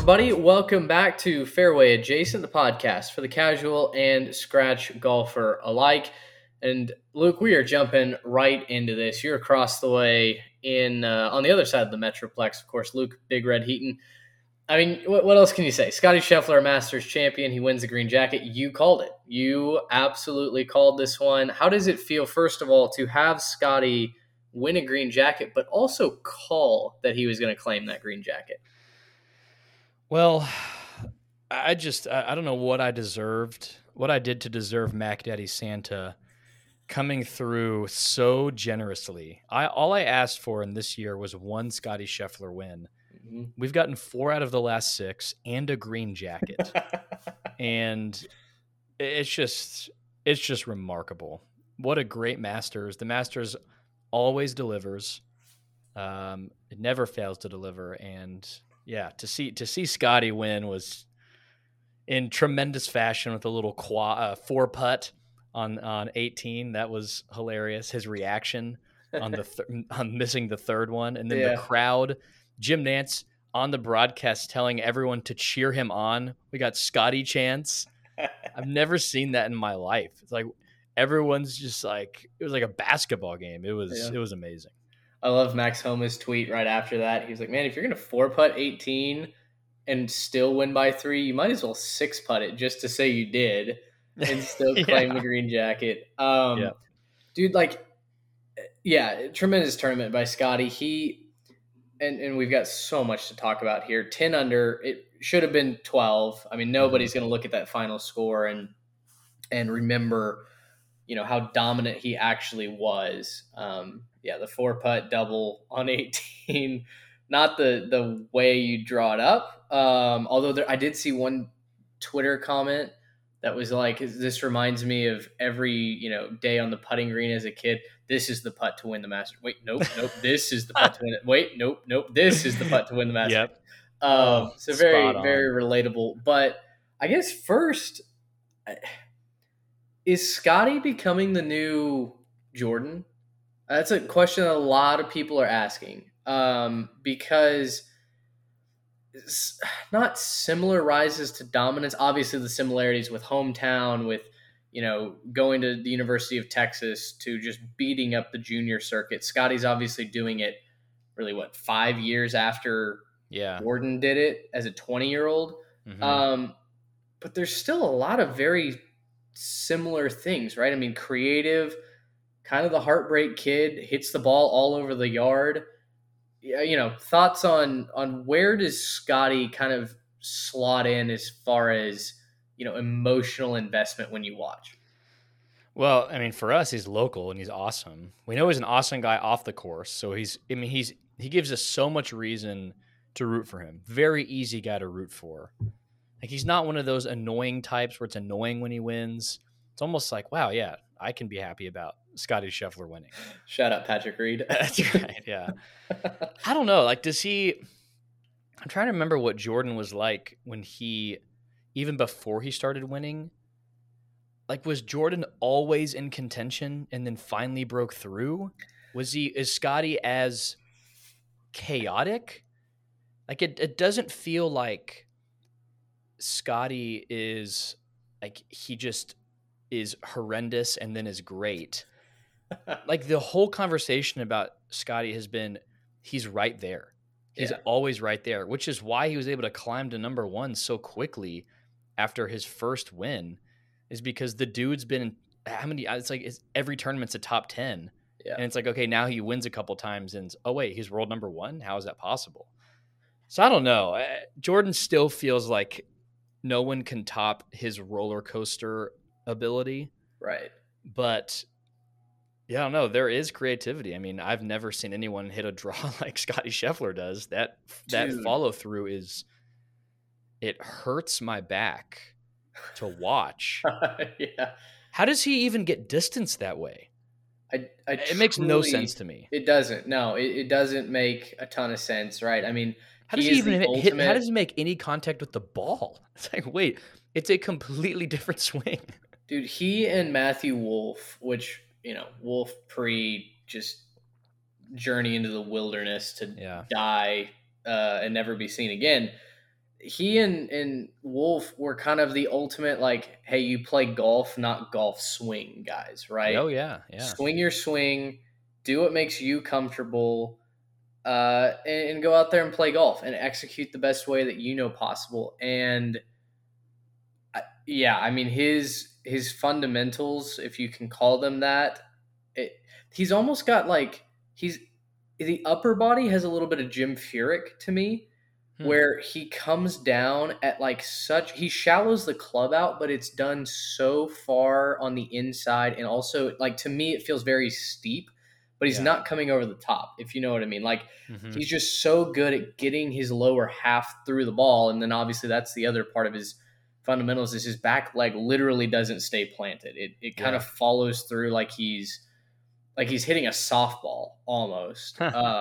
everybody? Welcome back to Fairway Adjacent, the podcast for the casual and scratch golfer alike. And Luke, we are jumping right into this. You're across the way in on the other side of the Metroplex, of course. Luke, Big Red Heaton. I mean, what else can you say? Scotty Scheffler, Masters champion. He wins the green jacket. You called it. You absolutely called this one. How does it feel, first of all, to have Scotty win a green jacket, but also call that he was going to claim that green jacket? Well, I don't know what I deserved, what I did to deserve Mac Daddy Santa coming through so generously. All I asked for in this year was one Scotty Scheffler win. Mm-hmm. We've gotten 4 out of the last 6 and a green jacket. And it's just remarkable. What a great Masters. The Masters always delivers. It never fails to deliver. And yeah, to see Scotty win was in tremendous fashion with a little 4-putt on 18. That was hilarious. His reaction on on missing the third one, and then the crowd, Jim Nantz on the broadcast telling everyone to cheer him on. We got Scotty chants. I've never seen that in my life. It's like everyone's just like, it was like a basketball game. It was amazing. I love Max Homa's tweet right after that. He was like, man, if you're going to 4-putt 18 and still win by 3, you might as well 6-putt it just to say you did and still claim the green jacket. Dude, tremendous tournament by Scotty. He, and we've got so much to talk about here. 10 under, it should have been 12. I mean, nobody's going to look at that final score and remember, how dominant he actually was. The 4-putt double on 18, not the way you draw it up. Although I did see one Twitter comment that was like, this reminds me of every, day on the putting green as a kid. This is the putt to win the Masters. Wait, nope. This is the putt to win it. Wait, nope. This is the putt to win the Masters. Yep. So very, very relatable. But I guess first, is Scotty becoming the new Jordan? That's a question that a lot of people are asking, because it's not similar rises to dominance. Obviously, the similarities with hometown, with going to the University of Texas, to just beating up the junior circuit. Scotty's obviously doing it really 5 years after Jordan did it as a 20-year-old. Mm-hmm. But there's still a lot of very similar things, right? I mean, creative, kind of the heartbreak kid, hits the ball all over the yard. Thoughts on where does Scotty kind of slot in as far as, emotional investment when you watch? Well, I mean, for us, he's local and he's awesome. We know he's an awesome guy off the course. So he gives us so much reason to root for him. Very easy guy to root for. Like, he's not one of those annoying types where it's annoying when he wins. It's almost like, wow, yeah, I can be happy about Scotty Scheffler winning. Shout out Patrick Reed. That's right, yeah. I don't know. Like, I'm trying to remember what Jordan was like when even before he started winning. Like, was Jordan always in contention and then finally broke through? Is Scotty as chaotic? Like, it doesn't feel like Scotty is like, he just is horrendous and then is great. Like, the whole conversation about Scotty has been, he's right there. He's always right there, which is why he was able to climb to number 1 so quickly after his first win, is because the dude's been every tournament's a top 10. Yeah. And it's like, okay, now he wins a couple times and oh wait, he's world number 1. How is that possible? So I don't know. Jordan still feels like no one can top his roller coaster ability. Right. But yeah, I don't know. There is creativity. I mean, I've never seen anyone hit a draw like Scotty Scheffler does. That follow through it hurts my back to watch. Yeah. How does he even get distance that way? It makes no sense to me. It doesn't. No, it doesn't make a ton of sense, right? I mean, how does he even hit? How does he make any contact with the ball? It's like, wait, it's a completely different swing. Dude, he and Matthew Wolff, which, Wolff just journey into the wilderness to die and never be seen again. he and Wolf were kind of the ultimate, like, hey, you play golf, not golf swing guys, right? Oh yeah, yeah, Swing your swing, do what makes you comfortable, and go out there and play golf and execute the best way that you know possible. And yeah, I mean his fundamentals, if you can call them that, it, he's almost got like he's the upper body has a little bit of Jim Furyk to me, Hmm. where he comes down at like such he shallows the club out, but it's done so far on the inside, and also like to me it feels very steep, but he's Yeah. not coming over the top, if you know what I mean. Like Mm-hmm. he's just so good at getting his lower half through the ball, and then obviously that's the other part of his fundamentals is his back leg literally doesn't stay planted. It kind Yeah. of follows through like he's hitting a softball almost.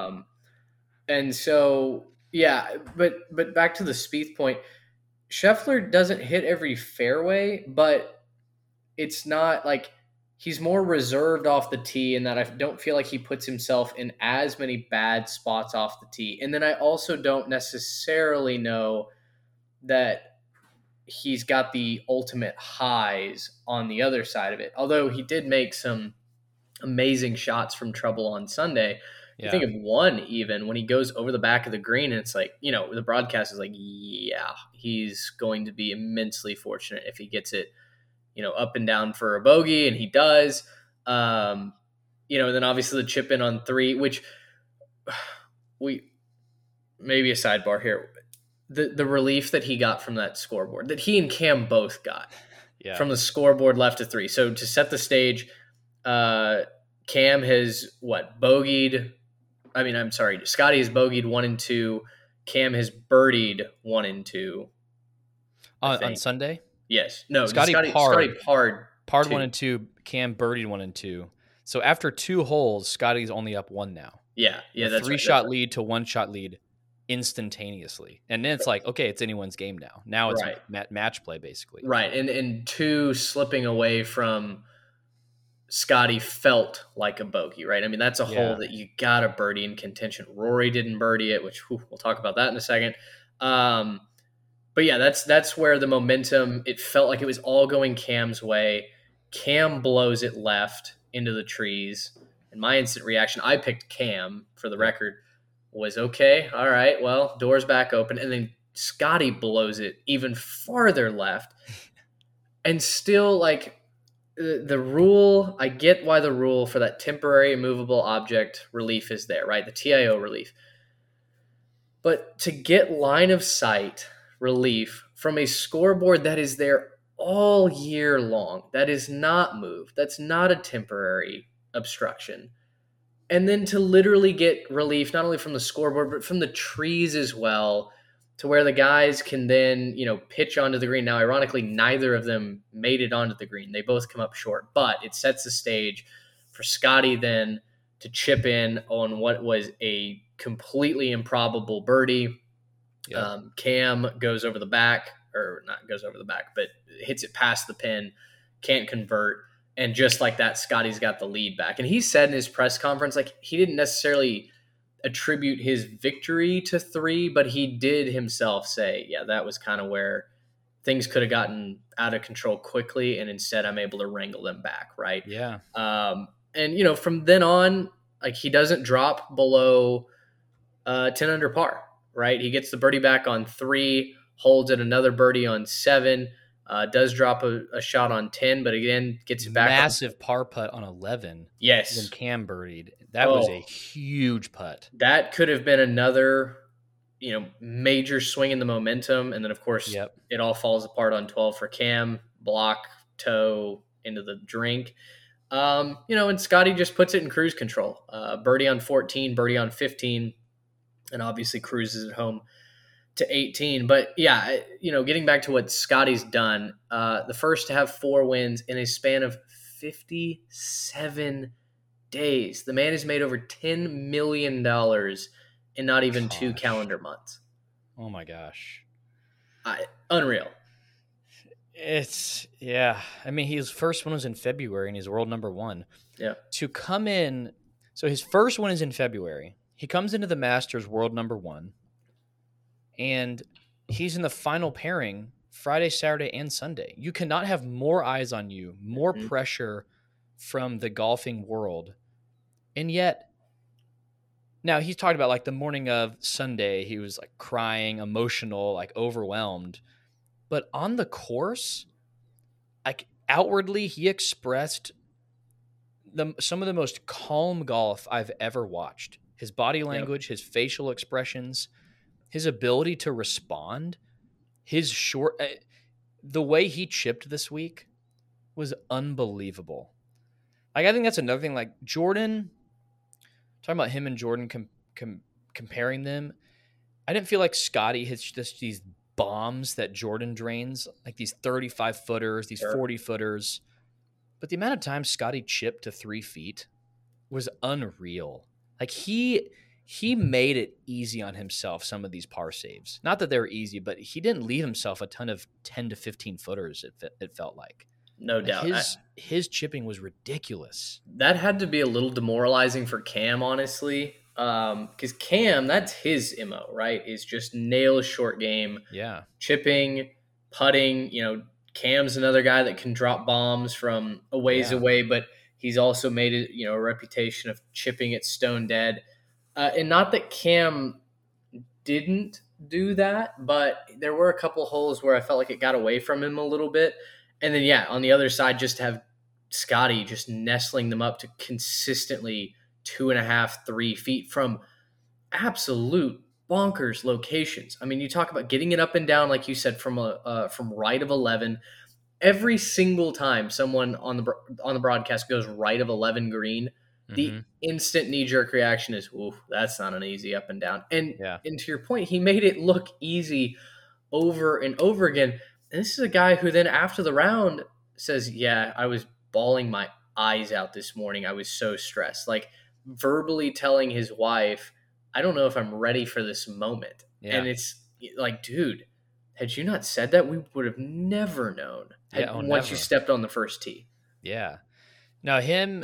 And so yeah, but back to the Spieth point, Scheffler doesn't hit every fairway, but it's not like he's more reserved off the tee, and that I don't feel like he puts himself in as many bad spots off the tee. And then I also don't necessarily know that he's got the ultimate highs on the other side of it. Although he did make some amazing shots from trouble on Sunday. You think Yeah. of one even when he goes over the back of the green, and it's like, the broadcast is like, yeah, he's going to be immensely fortunate if he gets it, up and down for a bogey, and he does. And then obviously the chip in on 3, which we maybe a sidebar here. The relief that he got from that scoreboard, that he and Cam both got Yeah. from the scoreboard left to 3. So to set the stage, Cam has bogeyed. I mean, I'm sorry, Scotty has bogeyed 1 and 2. Cam has birdied 1 and 2. On Sunday, Yes. No, Scotty Scotty parred parred 1 and 2. Cam birdied 1 and 2. So after 2 holes, Scotty's only up 1 now. Yeah, that's 3-shot lead to 1-shot lead instantaneously, and then it's like, okay, it's anyone's game now. Now it's right. match play basically. Right, and 2 slipping away from Scotty felt like a bogey, right? I mean, that's a hole that you got to birdie in contention. Rory didn't birdie it, which we'll talk about that in a second. But yeah, that's where the momentum, it felt like it was all going Cam's way. Cam blows it left into the trees. And my instant reaction, I picked Cam for the record, was okay, all right, well, doors back open. And then Scotty blows it even farther left. And still, like, the rule, I get why the rule for that temporary immovable object relief is there, right? The TIO relief. But to get line of sight relief from a scoreboard that is there all year long, that is not moved, that's not a temporary obstruction, and then to literally get relief not only from the scoreboard but from the trees as well, to where the guys can then pitch onto the green. Now ironically, neither of them made it onto the green, they both come up short, but it sets the stage for Scotty then to chip in on what was a completely improbable birdie. Yep. Cam goes over the back, or not goes over the back, but hits it past the pin, can't convert. And just like that, Scotty's got the lead back. And he said in his press conference, like, he didn't necessarily attribute his victory to 3, but he did himself say, yeah, that was kind of where things could have gotten out of control quickly. And instead I'm able to wrangle them back. Right. Yeah. And from then on, like, he doesn't drop below 10 under par, right? He gets the birdie back on 3, holds at another birdie on 7, does drop a shot on 10, but again, gets it back. Massive par putt on 11. Yes. Then Cam birdied. That was a huge putt. That could have been another, major swing in the momentum. And then, of course, it all falls apart on 12 for Cam. Block, toe, into the drink. And Scotty just puts it in cruise control. Birdie on 14, birdie on 15, and obviously cruises it home to 18. But yeah, getting back to what Scotty's done, the first to have 4 wins in a span of 57 days. The man has made over $10 million in not even 2 calendar months. Oh my gosh. Unreal. I mean, his first one was in February and he's world number 1. Yeah. To come in, so his first one is in February. He comes into the Masters world number 1. And he's in the final pairing Friday, Saturday, and Sunday. You cannot have more eyes on you, more pressure from the golfing world. And yet, now he's talked about like the morning of Sunday, he was like crying, emotional, like overwhelmed. But on the course, like outwardly, he expressed some of the most calm golf I've ever watched. His body language, his facial expressions, his ability to respond, his short, the way he chipped this week was unbelievable. Like, I think that's another thing. Like Jordan, talking about him and Jordan, comparing them, I didn't feel like Scotty hits just these bombs that Jordan drains, like these 35 footers, these 40 footers. But the amount of time Scotty chipped to 3 feet was unreal. Like he made it easy on himself, some of these par saves. Not that they were easy, but he didn't leave himself a ton of 10 to 15 footers, it felt like. No doubt. His chipping was ridiculous. That had to be a little demoralizing for Cam, honestly. Because Cam, that's his MO, right? Is just nail short game. Yeah. Chipping, putting. Cam's another guy that can drop bombs from a ways away, but he's also made it, a reputation of chipping it stone dead. And not that Cam didn't do that, but there were a couple holes where I felt like it got away from him a little bit. And then, on the other side, just to have Scotty just nestling them up to consistently 2.5, 3 feet from absolute bonkers locations. I mean, you talk about getting it up and down, like you said, from right of 11. Every single time someone on the broadcast goes right of 11 green, the instant knee-jerk reaction is, "Ooh, that's not an easy up and down." And to your point, he made it look easy over and over again. And this is a guy who then after the round says, "Yeah, I was bawling my eyes out this morning. I was so stressed." Like verbally telling his wife, "I don't know if I'm ready for this moment." Yeah. And it's like, dude, had you not said that, we would have never known once you stepped on the first tee. Yeah. Now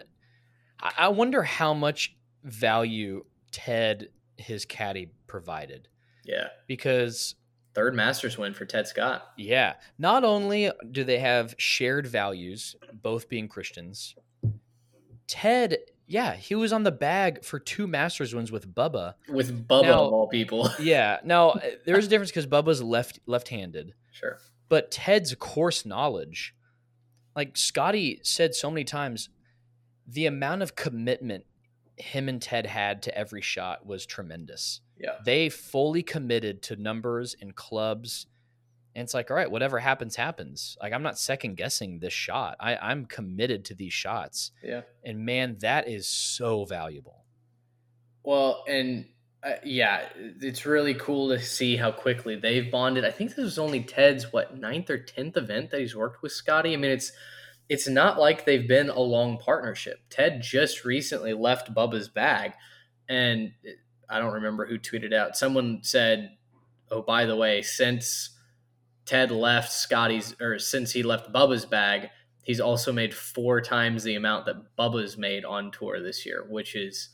I wonder how much value Ted, his caddy, provided. Yeah. Because third Masters win for Ted Scott. Yeah. Not only do they have shared values, both being Christians, Ted, he was on the bag for 2 Masters wins with Bubba. With Bubba, now, of all people. Yeah. Now, there's a difference because Bubba's left-handed. Sure. But Ted's course knowledge, like Scotty said so many times, the amount of commitment him and Ted had to every shot was tremendous. Yeah. They fully committed to numbers and clubs. And it's like, all right, whatever happens, happens. Like, I'm not second guessing this shot. I'm committed to these shots. Yeah. And man, that is so valuable. Well, and it's really cool to see how quickly they've bonded. I think this was only Ted's, 9th or 10th event that he's worked with Scotty. I mean, it's not like they've been a long partnership. Ted just recently left Bubba's bag, and I don't remember who tweeted out. Someone said, "Oh, by the way, since Ted left since he left Bubba's bag, he's also made 4 times the amount that Bubba's made on tour this year," which is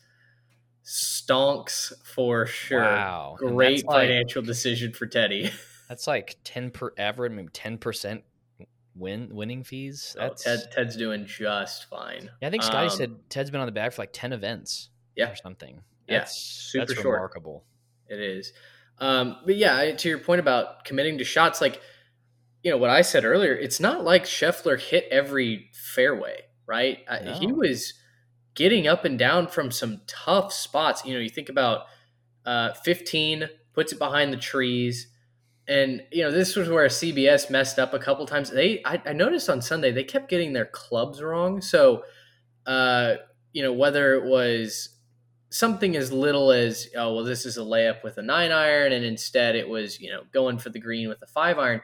stonks for sure. Wow. Great financial decision for Teddy. That's like 10% winning fees. Ted's doing just fine. Yeah, I think Scotty said Ted's been on the bag for like 10 events or something. That's super short. Remarkable. It is. But to your point about committing to shots, like, what I said earlier, it's not like Scheffler hit every fairway, right? No. He was getting up and down from some tough spots. You think about 15, puts it behind the trees. And, this was where CBS messed up a couple times. I noticed on Sunday, they kept getting their clubs wrong. So, whether it was something as little as, this is a layup with a 9-iron, and instead it was, going for the green with a 5-iron.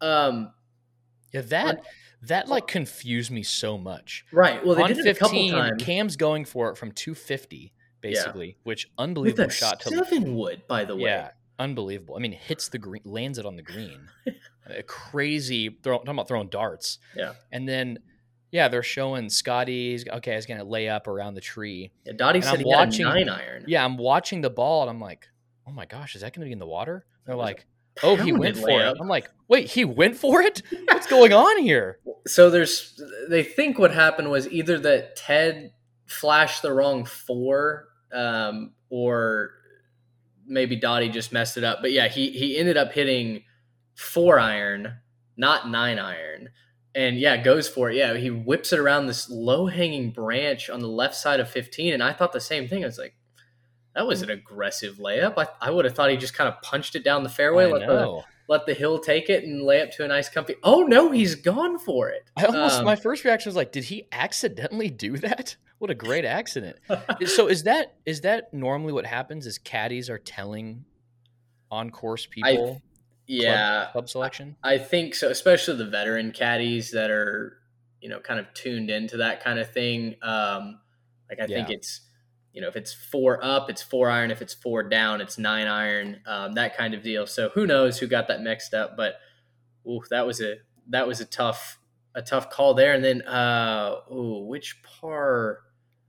That like confused me so much. Right. Well, they on did it a couple times. Cam's going for it from 250, basically, which unbelievable with a shot to 7-wood, by the way. Yeah. Unbelievable. I mean, hits the green, lands it on the green. A crazy talking about throwing darts. Yeah. And then, they're showing Scotty's he's going to lay up around the tree. Yeah, Dottie said he had a 9-iron. Yeah, I'm watching the ball and I'm like, oh my gosh, is that going to be in the water? They're like, Oh, he pounded went for it. layup. I'm like, wait, he went for it? What's going on here? So they think what happened was either that Ted flashed the wrong four, or maybe Dottie just messed it up. But yeah, he ended up hitting 4-iron, not 9-iron. And yeah, goes for it. Yeah, he whips it around this low-hanging branch on the left side of 15. And I thought the same thing. I was like, that was an aggressive layup. I would have thought he just kind of punched it down the fairway, I know. let the hill take it and lay up to a nice comfy. Oh no, he's gone for it. My first reaction was like, did he accidentally do that? What a great accident. So is that normally what happens is caddies are telling on course people club selection? I think so, especially the veteran caddies that are, kind of tuned into that kind of thing. I think it's, if it's 4 up, it's 4-iron. If it's 4 down, it's 9-iron. That kind of deal. So who knows who got that mixed up? But that was a tough call there. And then which par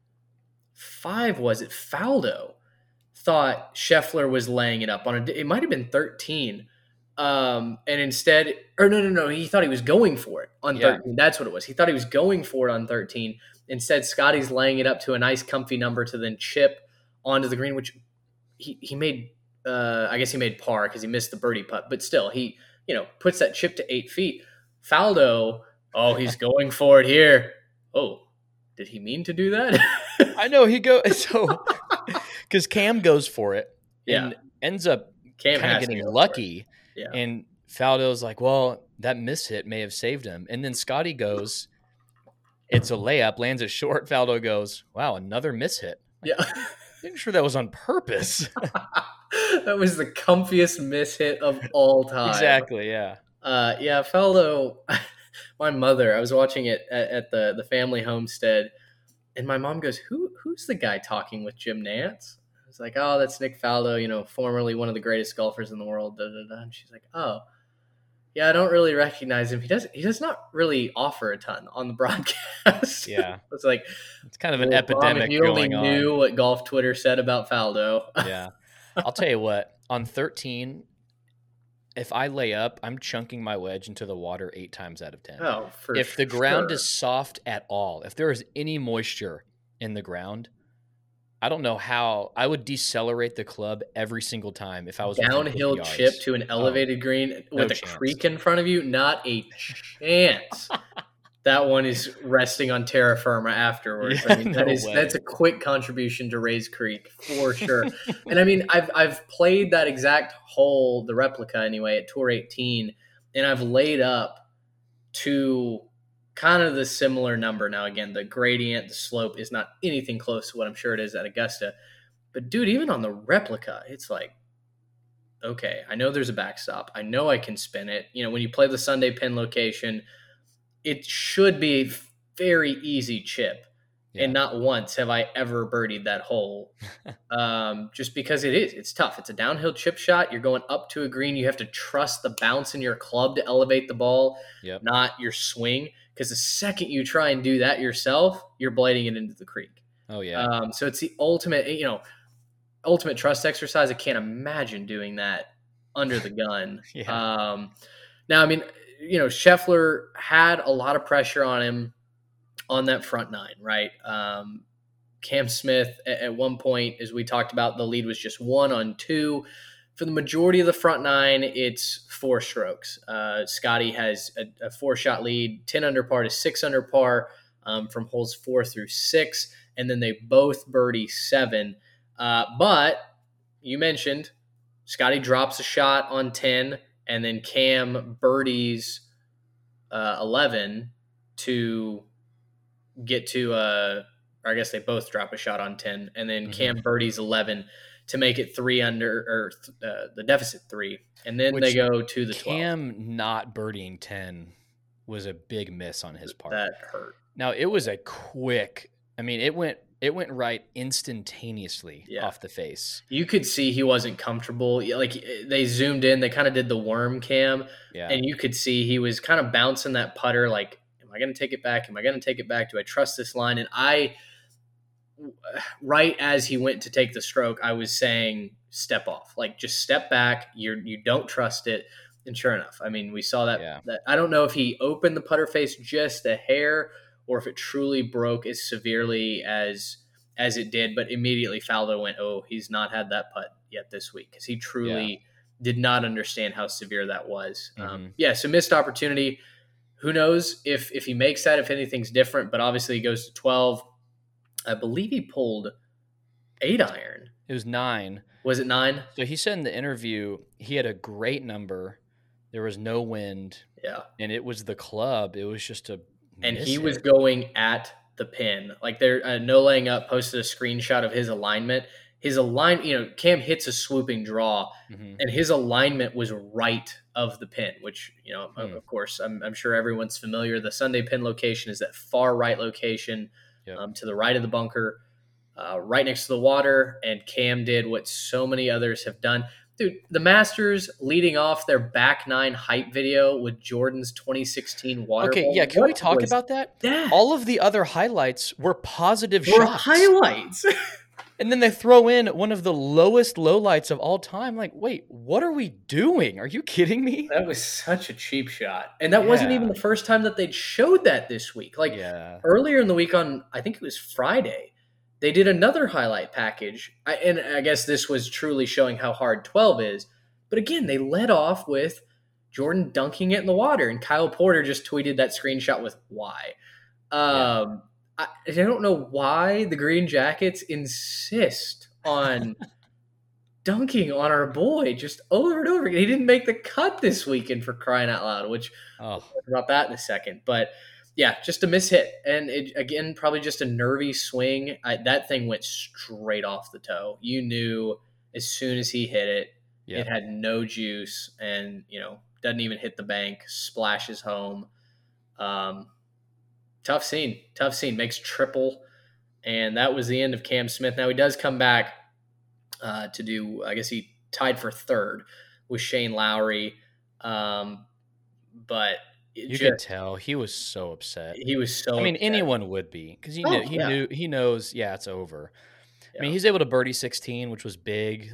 5 was it? Faldo thought Scheffler was laying it up on it might have been 13. And instead, or no, he thought he was going for it on 13. That's what it was. He thought he was going for it on 13. Instead, Scotty's laying it up to a nice comfy number to then chip onto the green, which he made, I guess he made par because he missed the birdie putt, but still he, puts that chip to 8 feet. Faldo, he's going for it here. Oh, did he mean to do that? I know because Cam goes for it and ends up kind of getting lucky. Yeah. And Faldo's like, well, that miss hit may have saved him. And then Scotty goes, it's a layup, lands it short. Faldo goes, wow, another miss hit. I'm sure that was on purpose. That was the comfiest miss hit of all time. Exactly, yeah. Faldo, my mother, I was watching it at the family homestead, and my mom goes, who's the guy talking with Jim Nantz? I was like, oh, that's Nick Faldo, formerly one of the greatest golfers in the world. And she's like, oh, yeah, I don't really recognize him. He does not really offer a ton on the broadcast. Yeah. It's like, it's kind of an epidemic going on. If you only knew what Golf Twitter said about Faldo. Yeah. I'll tell you what, on 13, if I lay up, I'm chunking my wedge into the water 8 times out of 10. Oh, if the ground is soft at all, if there is any moisture in the ground, I don't know how I would decelerate the club every single time if I was downhill chip to an elevated green with a creek in front of you. Not a chance. That one is resting on terra firma afterwards. Yeah, I mean, that's a quick contribution to Rays Creek for sure. And I mean, I've played that exact hole, the replica anyway, at Tour 18, and I've laid up to kind of the similar number. Now, again, the gradient, the slope is not anything close to what I'm sure it is at Augusta. But, dude, even on the replica, it's like, okay, I know there's a backstop. I know I can spin it. When you play the Sunday pin location, it should be a very easy chip. Yeah. And not once have I ever birdied that hole. Just because it's tough. It's a downhill chip shot. You're going up to a green. You have to trust the bounce in your club to elevate the ball, not your swing. Because the second you try and do that yourself, you're blading it into the creek. Oh, yeah. So it's the ultimate trust exercise. I can't imagine doing that under the gun. Yeah. Now, I mean, Scheffler had a lot of pressure on him on that front 9, right? Cam Smith, at one point, as we talked about, the lead was just 1 on 2. For the majority of the front 9, it's 4 strokes. Scotty has a 4-shot lead, 10 under par to 6 under par from holes 4 through 6, and then they both birdie 7. But you mentioned Scotty drops a shot on 10, and then Cam birdies 11 to get to, or I guess they both drop a shot on 10, and then Cam birdies 11 to make it 3 under, or the deficit 3. And then they go to the 12. Cam not birdieing 10 was a big miss on his part. That hurt. Now, it was a quick, I mean, it went right instantaneously off the face. You could see he wasn't comfortable. Like, they zoomed in, they kind of did the worm cam, and you could see he was kind of bouncing that putter like, am I going to take it back? Am I going to take it back? Do I trust this line? And right as he went to take the stroke, I was saying, step off. Like, just step back. You don't trust it. And sure enough, I mean, we saw that. Yeah. That I don't know if he opened the putter face just a hair or if it truly broke as severely as it did. But immediately Faldo went, "Oh, he's not had that putt yet this week," because he Yeah. truly did not understand how severe that was. Mhm. Yeah, so missed opportunity. Who knows if he makes that, if anything's different, but obviously he goes to 12. I believe he pulled 8-iron. It was 9. Was it 9? So he said in the interview he had a great number. There was no wind, Yeah. and it was the club. It was just a And miss he was hit. going at the pin. Like, there, No Laying Up posted a screenshot of his alignment. His alignment, Cam hits a swooping draw, Mhm. and his alignment was right of the pin, which, of course, I'm sure everyone's familiar. The Sunday pin location is that far right location, Yep. to the right of the bunker, right next to the water. And Cam did what so many others have done. Dude, the Masters leading off their back nine hype video with Jordan's 2016 water Okay, ball. yeah, can we What talk was about that? that? All of the other highlights were positive Were shots. highlights. And then they throw in one of the lowest lowlights of all time. Like, wait, what are we doing? Are you kidding me? That was such a cheap shot. And that wasn't even the first time that they'd showed that this week. Like, earlier in the week on, I think it was Friday, they did another highlight package. And I guess this was truly showing how hard 12 is. But again, they led off with Jordan dunking it in the water. And Kyle Porter just tweeted that screenshot with why. I don't know why the Green Jackets insist on dunking on our boy just over and over again. He didn't make the cut this weekend, for crying out loud, which we'll talk about that in a second. But yeah, just a mishit. And it, again, probably just a nervy swing. That thing went straight off the toe. You knew as soon as he hit it, it had no juice and, doesn't even hit the bank, splashes home. Tough scene. Makes triple. And that was the end of Cam Smith. Now he does come back to do, I guess he tied for third with Shane Lowry. But you could tell he was so upset. He was so I mean, upset. Anyone would be, because he knows, it's over. Yeah. I mean, he's able to birdie 16, which was big.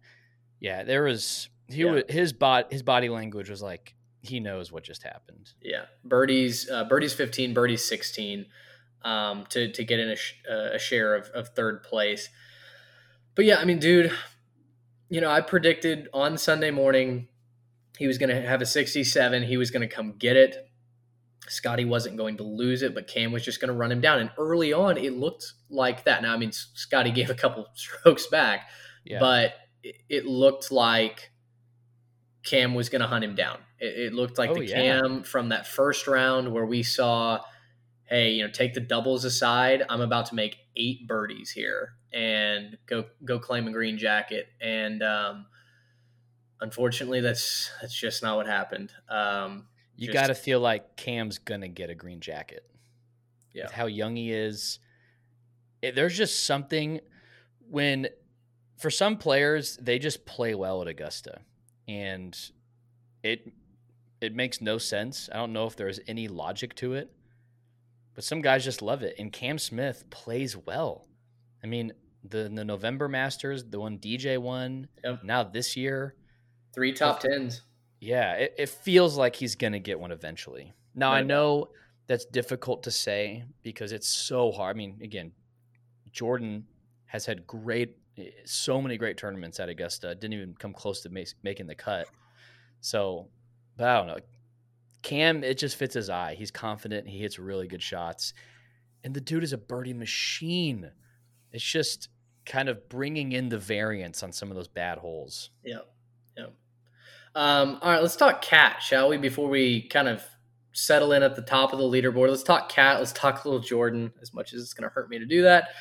His body language was like, he knows what just happened. Yeah. Birdie's 15, birdie's 16, to get in a share of third place. But yeah, I mean, dude, I predicted on Sunday morning he was going to have a 67. He was going to come get it. Scotty wasn't going to lose it, but Cam was just going to run him down. And early on, it looked like that. Now, I mean, Scotty gave a couple strokes back, but it looked like Cam was going to hunt him down. It looked like Cam from that first round where we saw, hey, take the doubles aside. I'm about to make 8 birdies here and go claim a green jacket. And unfortunately, that's just not what happened. You got to feel like Cam's going to get a green jacket. Yeah. With how young he is. There's just something when, for some players, they just play well at Augusta. And it makes no sense. I don't know if there's any logic to it. But some guys just love it. And Cam Smith plays well. I mean, the November Masters, the one DJ won, now this year. 3 top 10s. Yeah, it feels like he's going to get one eventually. Now, I know that's difficult to say because it's so hard. I mean, again, Jordan has had so many great tournaments at Augusta. Didn't even come close to making the cut. So, but I don't know. Cam, it just fits his eye. He's confident. He hits really good shots. And the dude is a birdie machine. It's just kind of bringing in the variance on some of those bad holes. Yep. All right, let's talk Cat, shall we? Before we kind of settle in at the top of the leaderboard, let's talk Cat. Let's talk a little Jordan, as much as it's going to hurt me to do that.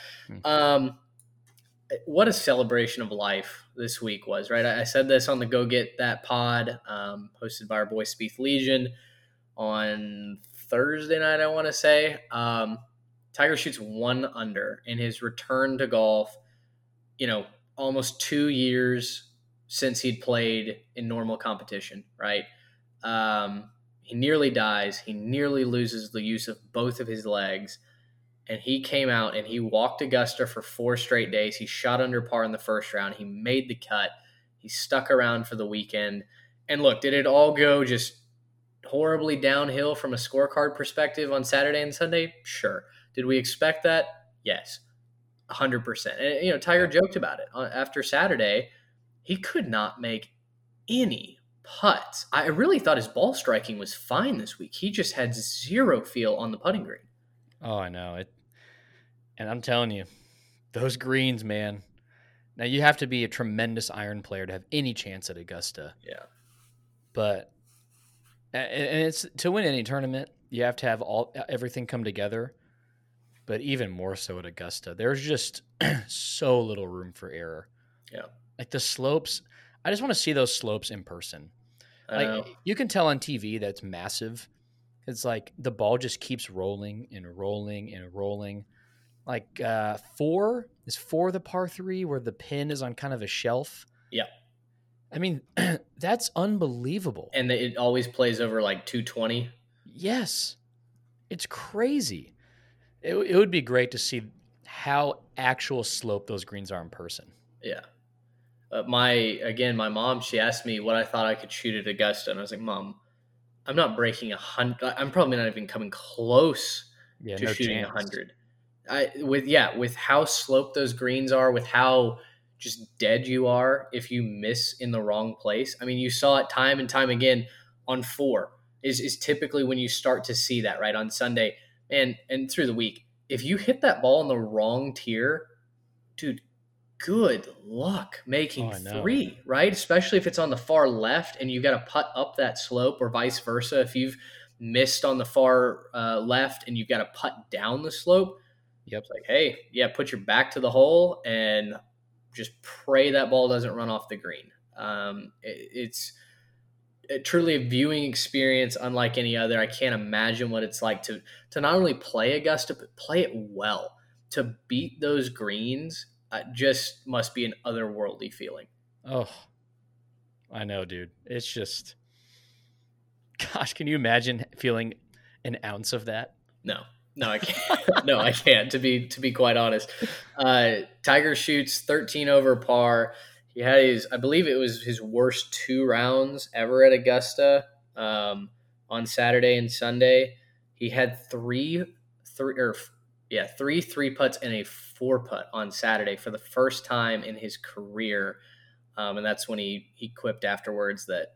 What a celebration of life this week was, right? I said this on the Go Get That pod, hosted by our boy Spieth Legion on Thursday night, I want to say. Tiger shoots 1 under in his return to golf, almost 2 years since he'd played in normal competition, right? He nearly dies. He nearly loses the use of both of his legs. and he came out and he walked Augusta for 4 straight days. He shot under par in the first round. He made the cut. He stuck around for the weekend. And look, did it all go just horribly downhill from a scorecard perspective on Saturday and Sunday? Sure. Did we expect that? Yes, 100%. And, Tiger joked about it after Saturday. He could not make any putts. I really thought his ball striking was fine this week. He just had zero feel on the putting green. Oh, I know it. And I'm telling you, those greens, man. Now you have to be a tremendous iron player to have any chance at Augusta. Yeah. But and it's to win any tournament, you have to have everything come together. But even more so at Augusta, there's just so little room for error. Yeah. Like the slopes, I just want to see those slopes in person. Like you can tell on TV that it's massive. It's like the ball just keeps rolling and rolling and rolling. Like 4 the par 3 where the pin is on kind of a shelf. Yeah. I mean, that's unbelievable. And it always plays over like 220. Yes. It's crazy. It would be great to see how actual slope those greens are in person. Yeah. My mom, she asked me what I thought I could shoot at Augusta. And I was like, Mom, I'm not breaking 100. I'm probably not even coming close to shooting 100. With how sloped those greens are, with how just dead you are if you miss in the wrong place. I mean, you saw it time and time again on 4 is typically when you start to see that, right? On Sunday and through the week. If you hit that ball in the wrong tier, dude, good luck making 3, right? Especially if it's on the far left and you got to putt up that slope, or vice versa. If you've missed on the far left and you've got to putt down the slope, yep. It's like, hey, put your back to the hole and just pray that ball doesn't run off the green. It's truly a viewing experience unlike any other. I can't imagine what it's like to not only play Augusta, but play it well. To beat those greens just must be an otherworldly feeling. Oh, I know, dude. It's just, gosh, can you imagine feeling an ounce of that? No, I can't. No, I can't. To be quite honest, Tiger shoots 13 over par. He had I believe it was his worst 2 rounds ever at Augusta on Saturday and Sunday. He had three 3-putts and a 4-putt on Saturday for the first time in his career. And that's when he quipped afterwards that,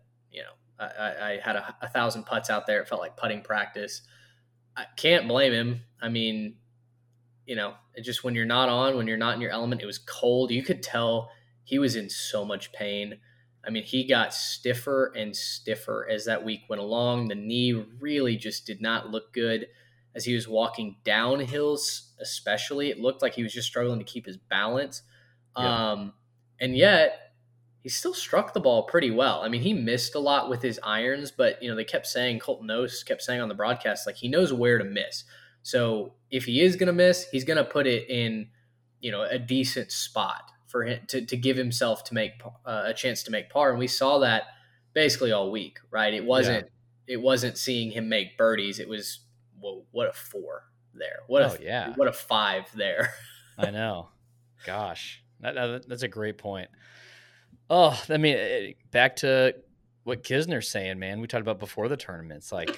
I had 1,000 putts out there. It felt like putting practice. I can't blame him. I mean, it just when you're not in your element, it was cold. You could tell he was in so much pain. I mean, he got stiffer and stiffer as that week went along. The knee really just did not look good as he was walking down hills, especially. It looked like he was just struggling to keep his balance. Yeah. And yet he still struck the ball pretty well. I mean, he missed a lot with his irons, but, they kept saying, Colton Knost kept saying on the broadcast, like, he knows where to miss. So if he is going to miss, he's going to put it in, a decent spot for him to give himself to make a chance to make par. And we saw that basically all week, right? It wasn't seeing him make birdies. It was, well, what a 4 there. What a 5 there. I know. Gosh, that's a great point. Oh, I mean, back to what Kisner's saying, man. We talked about before the tournament. It's like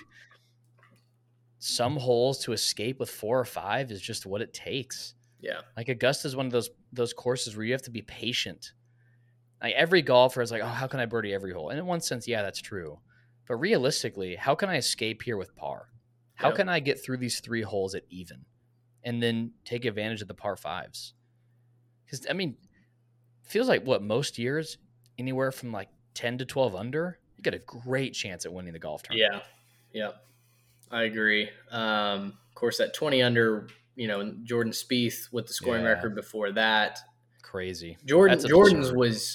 some holes to escape with 4 or 5 is just what it takes. Yeah. Like Augusta is one of those courses where you have to be patient. Like every golfer is like, oh, how can I birdie every hole? And in one sense, yeah, that's true. But realistically, how can I escape here with par? How can I get through these 3 holes at even and then take advantage of the par 5s? Because, I mean, it feels like most years, anywhere from like 10 to 12 under, you get a great chance at winning the golf tournament. Yeah. I agree. Of course, that 20 under, Jordan Spieth with the scoring record before that. Crazy. Jordan's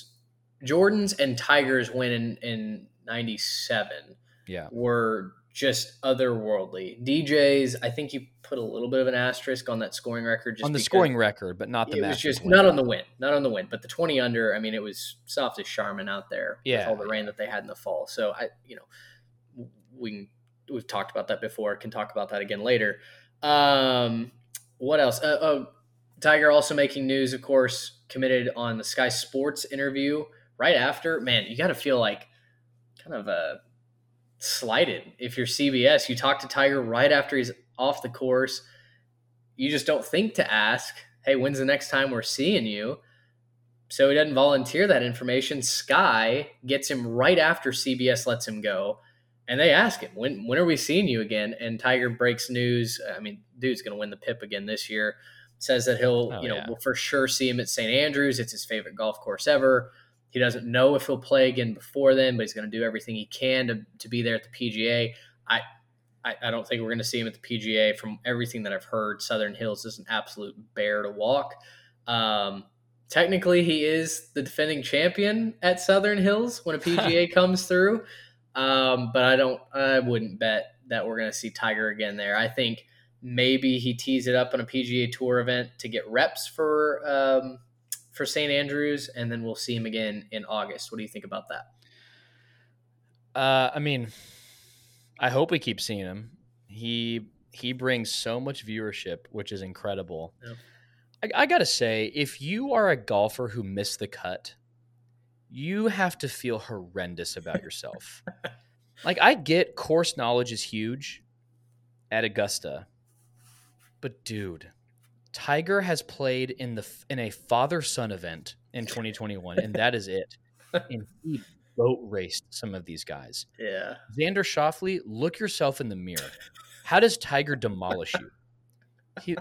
and Tiger's win in 97 were just otherworldly. DJ's, I think you put a little bit of an asterisk on that scoring record. Just on the scoring record, but not the match. It was just not on the win. But the 20 under, I mean, it was soft as Charmin out there with all the rain that they had in the fall. So we've talked about that before. Can talk about that again later. What else? Tiger also making news, of course, committed on the Sky Sports interview right after. Man, you got to feel like kind of slighted if you're CBS. You talk to Tiger right after he's off the course. You just don't think to ask, hey, when's the next time we're seeing you? So he doesn't volunteer that information. Sky gets him right after CBS lets him go. And they ask him, when are we seeing you again? And Tiger breaks news. I mean, dude's going to win the PIP again this year. Says that we'll for sure see him at St. Andrews. It's his favorite golf course ever. He doesn't know if he'll play again before then, but he's going to do everything he can to be there at the PGA. I don't think we're going to see him at the PGA. From everything that I've heard, Southern Hills is an absolute bear to walk. Technically, he is the defending champion at Southern Hills when a PGA comes through. But I wouldn't bet that we're going to see Tiger again there. I think maybe he tees it up on a PGA Tour event to get reps for St. Andrews, and then we'll see him again in August. What do you think about that? I mean, I hope we keep seeing him. He brings so much viewership, which is incredible. Yep. I got to say, if you are a golfer who missed the cut, you have to feel horrendous about yourself. Like, I get course knowledge is huge at Augusta, but dude, Tiger has played in a father-son event in 2021, and that is it. And he boat raced some of these guys. Yeah. Xander Schauffele, look yourself in the mirror. How does Tiger demolish you?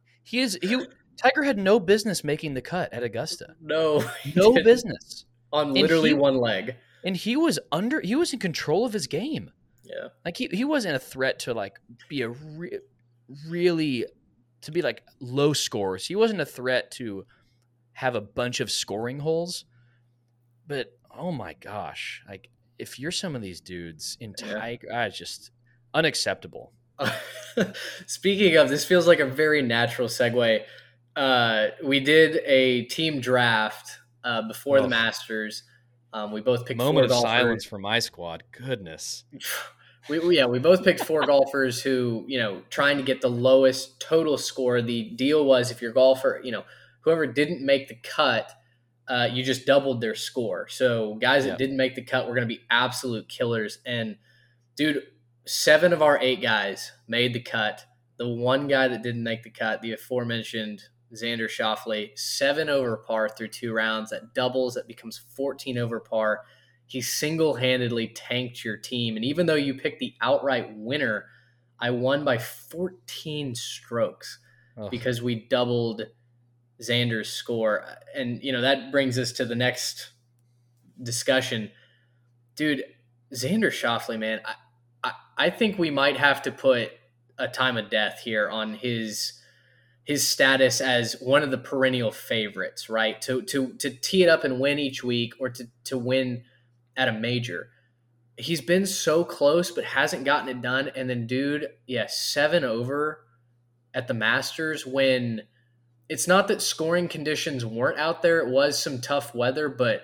Tiger had no business making the cut at Augusta. No business. On literally one leg. And he was in control of his game. Yeah. Like he wasn't a threat to like be a really to be like low scores. He wasn't a threat to have a bunch of scoring holes. But oh my gosh, like if you're some of these dudes in Tiger, it's just unacceptable. Speaking of, this feels like a very natural segue. We did a team draft before the Masters. We both picked moment four of golfers. Silence for my squad. Goodness. We both picked four golfers who, trying to get the lowest total score. The deal was if your golfer, whoever didn't make the cut, you just doubled their score. So guys that didn't make the cut were going to be absolute killers. And dude, 7 of our 8 guys made the cut. The one guy that didn't make the cut, the aforementioned Xander Schauffele, 7 over par through 2 rounds. That doubles. That becomes 14 over par. He single-handedly tanked your team. And even though you picked the outright winner, I won by 14 strokes because we doubled Xander's score. And, that brings us to the next discussion. Dude, Xander Schauffele, man, I think we might have to put a time of death here on his status as one of the perennial favorites, right? To tee it up and win each week, or to win at a major. He's been so close but hasn't gotten it done. And then, dude, 7 over at the Masters, when it's not that scoring conditions weren't out there. It was some tough weather, but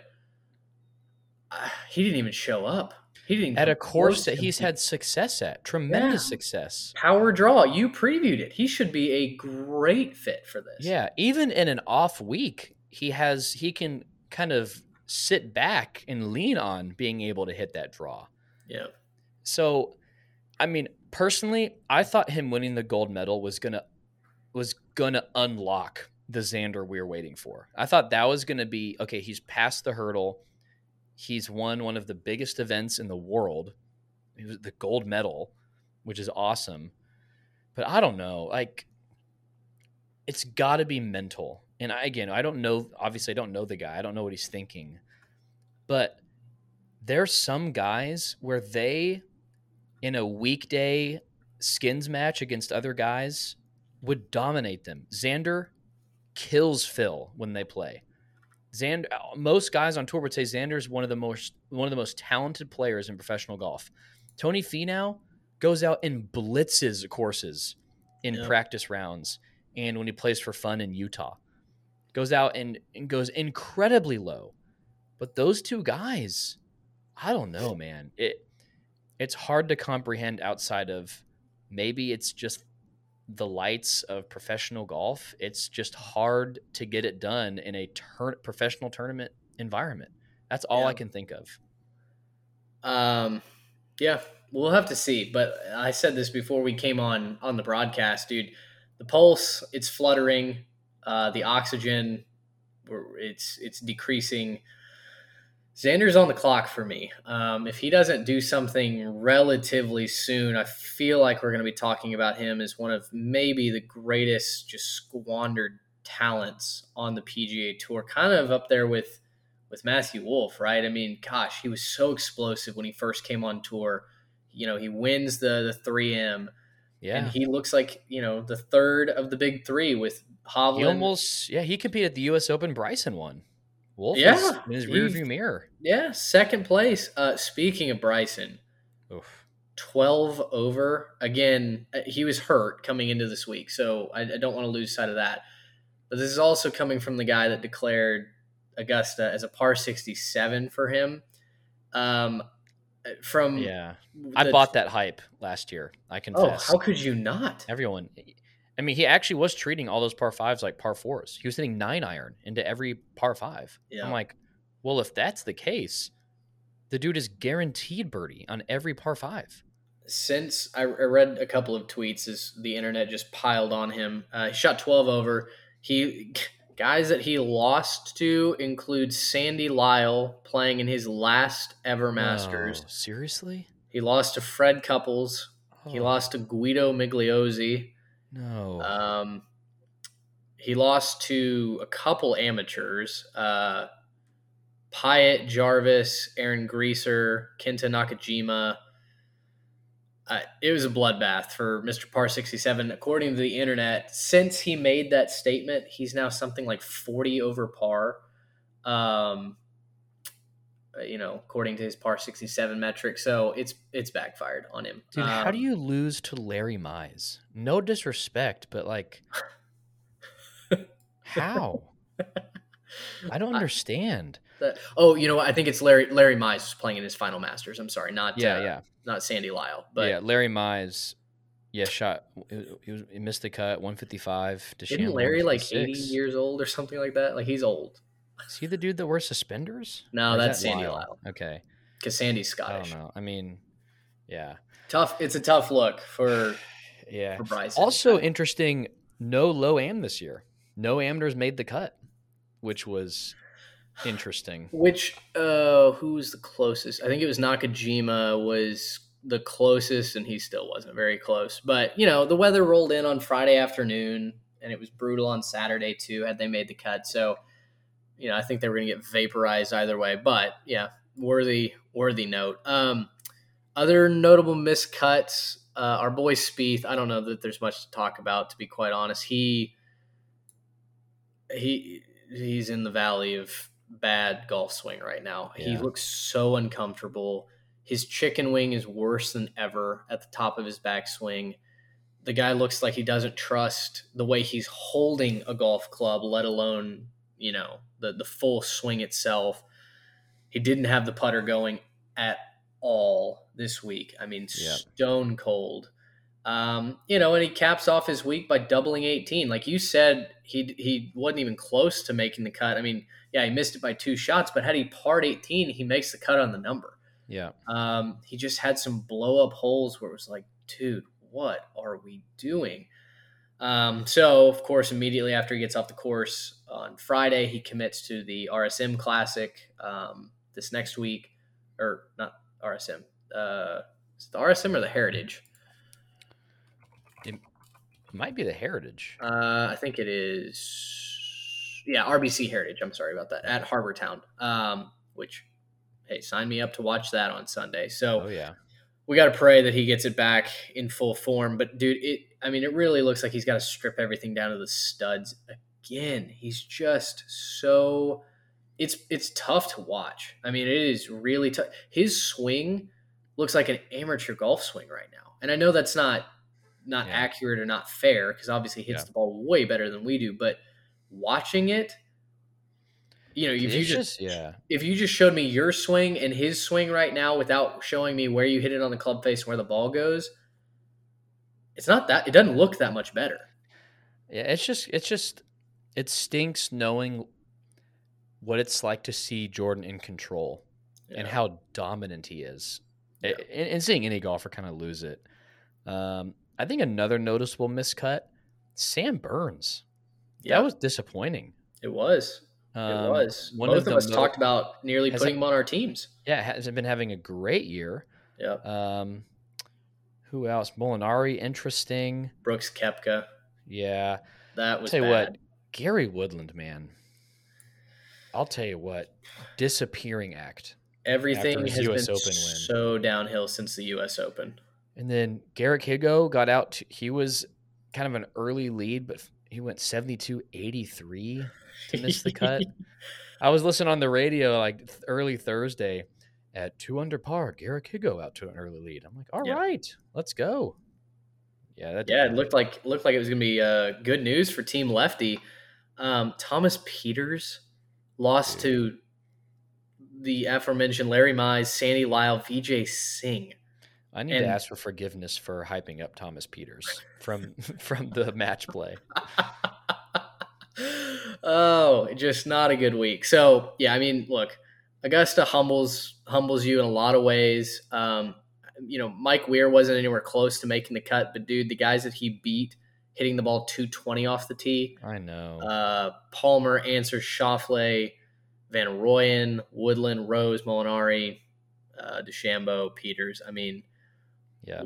he didn't even show up. He didn't at a course that he's had success at. Tremendous success. Power draw. You previewed it. He should be a great fit for this. Yeah, even in an off week, he can kind of sit back and lean on being able to hit that draw. Yeah. So, I mean, personally, I thought him winning the gold medal was gonna unlock the Xander we were waiting for. I thought that was gonna be okay. He's passed the hurdle. He's won one of the biggest events in the world. It was the gold medal, which is awesome. But I don't know. Like, it's got to be mental. And I don't know. Obviously, I don't know the guy. I don't know what he's thinking. But there's some guys where they, in a weekday skins match against other guys, would dominate them. Xander kills Phil when they play. Most guys on tour would say Xander's one of the most talented players in professional golf. Tony Finau goes out and blitzes courses in practice rounds, and when he plays for fun in Utah, goes out and goes incredibly low. But those two guys, I don't know, man. It's hard to comprehend outside of maybe it's just the lights of professional golf, it's just hard to get it done in a professional tournament environment. That's all Yeah. I can think of. Yeah, we'll have to see. But I said this before we came on the broadcast, dude. The pulse, it's fluttering. The oxygen, it's decreasing. Xander's on the clock for me. If he doesn't do something relatively soon, I feel like we're going to be talking about him as one of maybe the greatest just squandered talents on the PGA Tour, kind of up there with Matthew Wolff, right? I mean, gosh, he was so explosive when he first came on tour. He wins the 3M, and Yeah. he looks like the third of the big three with Hovland. He competed at the U.S. Open. Bryson won. Wolff is Yeah, in his rearview mirror. yeah, second place. Speaking of Bryson, Oof. 12 over. Again, he was hurt coming into this week, so I don't want to lose sight of that. But this is also coming from the guy that declared Augusta as a par 67 for him. From I bought that hype last year. I confess. How could you not? Everyone. I mean, he actually was treating all those par fives like par fours. He was hitting 9-iron into every par five. Yeah. I'm like, well, if that's the case, the dude is guaranteed birdie on every par five. Since I read a couple of tweets as the internet just piled on him, he shot 12 over. Guys that he lost to include Sandy Lyle playing in his last ever Masters. Oh, seriously? He lost to Fred Couples. Oh. He lost to Guido Migliozzi. No. He lost to a couple amateurs. Pyatt Jarvis, Aaron Greaser, Kenta Nakajima. It was a bloodbath for Mr. Par 67. According to the internet, since he made that statement, he's now something like 40 over par. According to his Par 67 metric. So it's backfired on him. Dude, how do you lose to Larry Mize? No disrespect, but like, how? I don't understand. I think it's Larry Mize was playing in his final Masters. I'm sorry, not Sandy Lyle. But yeah, Larry Mize, shot. He missed the cut, 155. Isn't Larry like 80 years old or something like that? Like, he's old. Is he the dude that wears suspenders? No, that's Sandy Lyle. Okay, because Sandy's Scottish. I don't know. I mean, yeah, tough. It's a tough look for Bryson. Also interesting. No low am this year. No amateurs made the cut, which was interesting. Which who was the closest? I think it was Nakajima was the closest, and he still wasn't very close. But the weather rolled in on Friday afternoon, and it was brutal on Saturday too. Had they made the cut, so I think they were going to get vaporized either way. But yeah, worthy note. Other notable miscuts. Our boy Spieth. I don't know that there's much to talk about, to be quite honest. He's in the valley of bad golf swing right now. Yeah. He looks so uncomfortable. His chicken wing is worse than ever at the top of his backswing. The guy looks like he doesn't trust the way he's holding a golf club, let alone, the full swing itself. He didn't have the putter going at all this week. I mean, stone cold. And he caps off his week by doubling 18. Like you said, he wasn't even close to making the cut. I mean, he missed it by 2 shots, but had he parred 18, he makes the cut on the number. Yeah. He just had some blow up holes where it was like, dude, what are we doing? So of course, immediately after he gets off the course on Friday, he commits to the RSM Classic this next week, or not RSM. Is it the RSM or the Heritage? It might be the Heritage. I think it is. Yeah, RBC Heritage. I'm sorry about that. At Harbor Town, which, hey, sign me up to watch that on Sunday. So, we got to pray that he gets it back in full form. But, dude, it really looks like he's got to strip everything down to the studs again. He's just so – it's tough to watch. I mean, it is really tough. His swing looks like an amateur golf swing right now. And I know that's not accurate or not fair, because obviously he hits the ball way better than we do. But watching it, if you just showed me your swing and his swing right now without showing me where you hit it on the club face and where the ball goes, it's not that, it doesn't look that much better. Yeah, it stinks knowing what it's like to see Jordan in control and how dominant he is, and seeing any golfer kind of lose it. I think another noticeable miscut, Sam Burns. That was disappointing. It was. Both of us talked about nearly putting him on our teams. Yeah, hasn't been having a great year. Yeah. Who else? Molinari, interesting. Brooks Koepka. Yeah. That was bad. What, Gary Woodland, man. I'll tell you what, disappearing act. Everything has been so downhill since the U.S. Open. And then Garrick Higgo got out. He was kind of an early lead, but he went 72-83 to miss the cut. I was listening on the radio like early Thursday at 2 under par. Garrick Higgo out to an early lead. I'm like, all right, let's go. Yeah, it looked like it was going to be good news for Team Lefty. Thomas Pieters lost to the aforementioned Larry Mize, Sandy Lyle, Vijay Singh. I need to ask for forgiveness for hyping up Thomas Pieters from the match play. Oh, just not a good week. So, yeah, I mean, look, Augusta humbles you in a lot of ways. Mike Weir wasn't anywhere close to making the cut, but dude, the guys that he beat hitting the ball 220 off the tee. I know. Palmer, Answer, Schauffele, Van Rooyen, Woodland, Rose, Molinari, DeChambeau, Peters. I mean, yeah,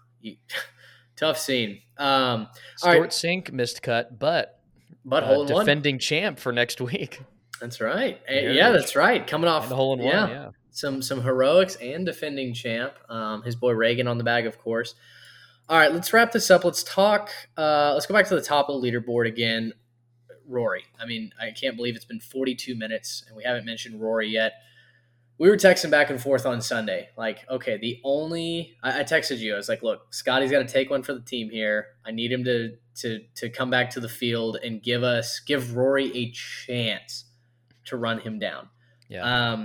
tough scene. Stuart Sink missed cut, but defending champ for next week. That's right. That's right. Coming off the hole in one. Yeah. Some heroics and defending champ. His boy Reagan on the bag, of course. All right, let's wrap this up. Let's talk. Let's go back to the top of the leaderboard again. Rory. I mean, I can't believe it's been 42 minutes and we haven't mentioned Rory yet. We were texting back and forth on Sunday. Like, okay, I texted you. I was like, look, Scotty's got to take one for the team here. I need him to come back to the field and give Rory a chance to run him down. Yeah.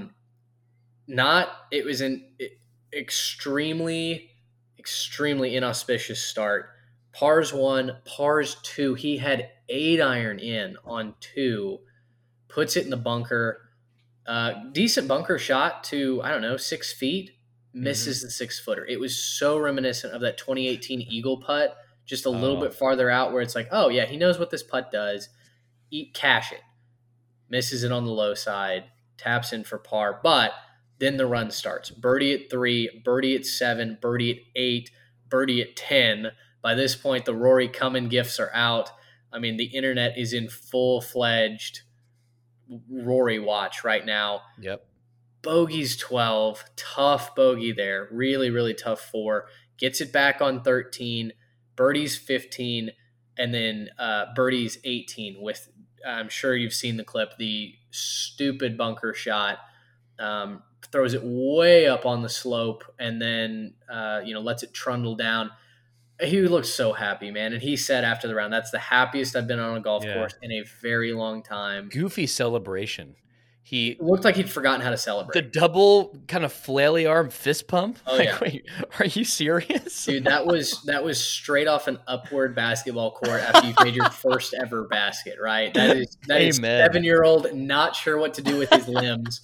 It was an extremely, extremely inauspicious start. Pars 1, pars 2. He had 8-iron in on 2, puts it in the bunker. Decent bunker shot to, 6 feet, misses the 6-footer. It was so reminiscent of that 2018 Eagle putt, just a little bit farther out where it's like, oh, yeah, he knows what this putt does. Cash it. Misses it on the low side, taps in for par. But then the run starts. Birdie at 3, birdie at 7, birdie at 8, birdie at 10. By this point, the Rory Cummins gifts are out. I mean, the internet is in full-fledged Rory watch right now. Yep. Bogey's 12. Tough bogey there. Really, really tough 4. Gets it back on 13. Birdie's 15. And then birdie's 18 with, I'm sure you've seen the clip, the stupid bunker shot. Throws it way up on the slope and then, lets it trundle down. He looked so happy, man. And he said after the round, that's the happiest I've been on a golf course in a very long time. Goofy celebration. He looked like he'd forgotten how to celebrate. The double kind of flaily arm fist pump. Oh, yeah. Wait, are you serious? Dude, that was straight off an upward basketball court after you've made your first ever basket, right? That is 7-year-old not sure what to do with his limbs.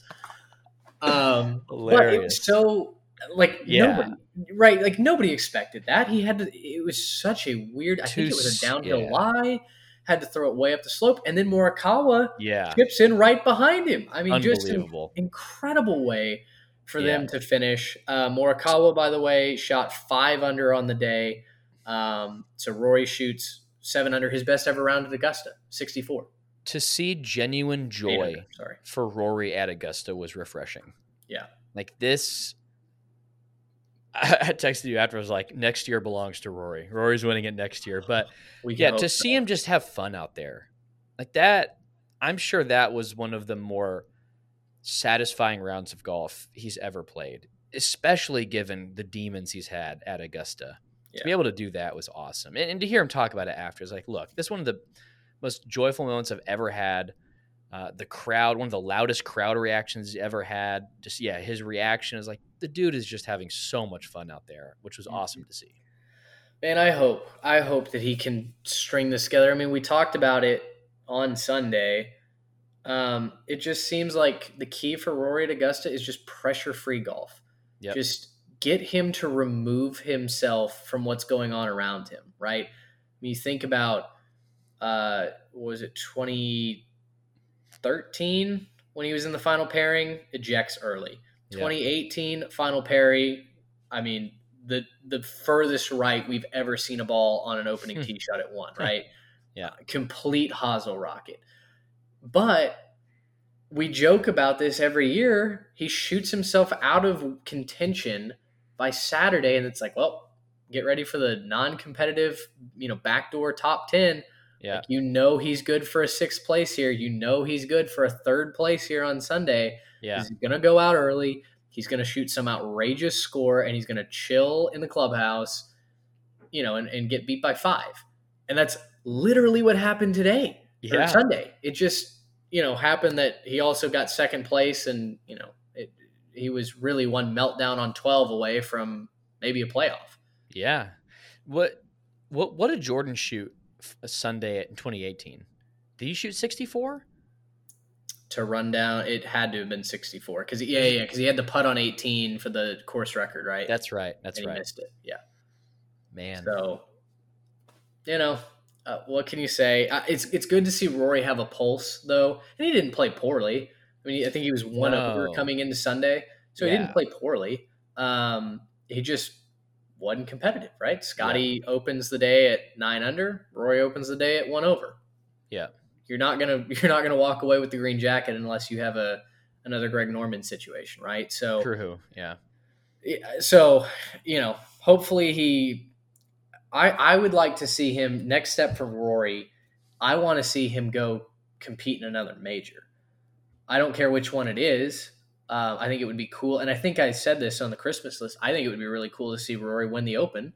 But it was so nobody expected that. He had to. It was such a weird. I think it was a downhill lie. Had to throw it way up the slope, and then Morikawa chips in right behind him. I mean, just an incredible way for them to finish. Morikawa, by the way, shot 5 under on the day. So Rory shoots 7 under, his best ever round at Augusta, 64. To see genuine joy for Rory at Augusta was refreshing. Yeah. Like this, I texted you after, I was like, next year belongs to Rory. Rory's winning it next year. But to see him just have fun out there like that, I'm sure that was one of the more satisfying rounds of golf he's ever played, especially given the demons he's had at Augusta. To be able to do that was awesome. And to hear him talk about it after is like, look, this is one of the most joyful moments I've ever had. The crowd, one of the loudest crowd reactions he's ever had. Just, his reaction is like, the dude is just having so much fun out there, which was awesome to see. And I hope that he can string this together. I mean, we talked about it on Sunday. It just seems like the key for Rory at Augusta is just pressure-free golf. Yep. Just get him to remove himself from what's going on around him, right? When you think about, what was it 2013 when he was in the final pairing, ejects early. Yep. 2018 final pairing. I mean, the furthest right we've ever seen a ball on an opening tee shot at one, right? Yeah. Complete hosel rocket. But we joke about this every year. He shoots himself out of contention by Saturday, and it's like, well, get ready for the non-competitive, backdoor top 10. Yeah. Like, he's good for a sixth place here. He's good for a third place here on Sunday. Yeah. He's going to go out early. He's going to shoot some outrageous score, and he's going to chill in the clubhouse, and get beat by 5. And that's literally what happened today or Sunday. It just, happened that he also got second place, and, he was really one meltdown on 12 away from maybe a playoff. Yeah. What did Jordan shoot a Sunday in 2018? Did he shoot 64? To run down, it had to have been 64 because he had the putt on 18 for the course record, right? That's right. And he missed it. Yeah, man. So, what can you say? It's good to see Rory have a pulse though, and he didn't play poorly. I mean, I think he was one over coming into Sunday, so he didn't play poorly. He just wasn't competitive, right? Scotty opens the day at 9 under. Rory opens the day at 1 over. Yeah. You're not gonna walk away with the green jacket unless you have another Greg Norman situation, right? So true, yeah. So hopefully I would like to see him next step for Rory. I want to see him go compete in another major. I don't care which one it is. I think it would be cool, and I think I said this on the Christmas list. I think it would be really cool to see Rory win the Open.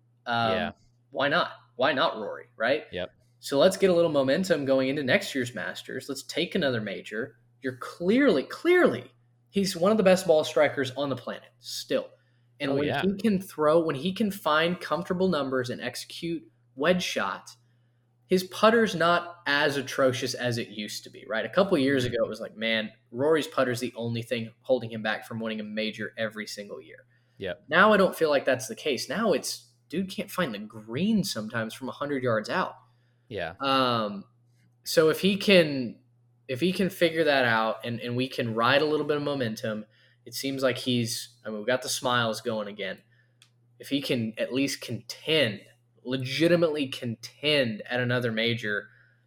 Why not? Why not Rory? Right? Yep. So let's get a little momentum going into next year's Masters. Let's take another major. You're clearly, he's one of the best ball strikers on the planet still. And when he can find comfortable numbers and execute wedge shots, his putter's not as atrocious as it used to be, right? A couple of years ago, it was like, man, Rory's putter's the only thing holding him back from winning a major every single year. Yeah. Now I don't feel like that's the case. Now it's, dude can't find the green sometimes from 100 yards out. Yeah. So if he can figure that out and we can ride a little bit of momentum, it seems like we've got the smiles going again. If he can at least legitimately contend at another major.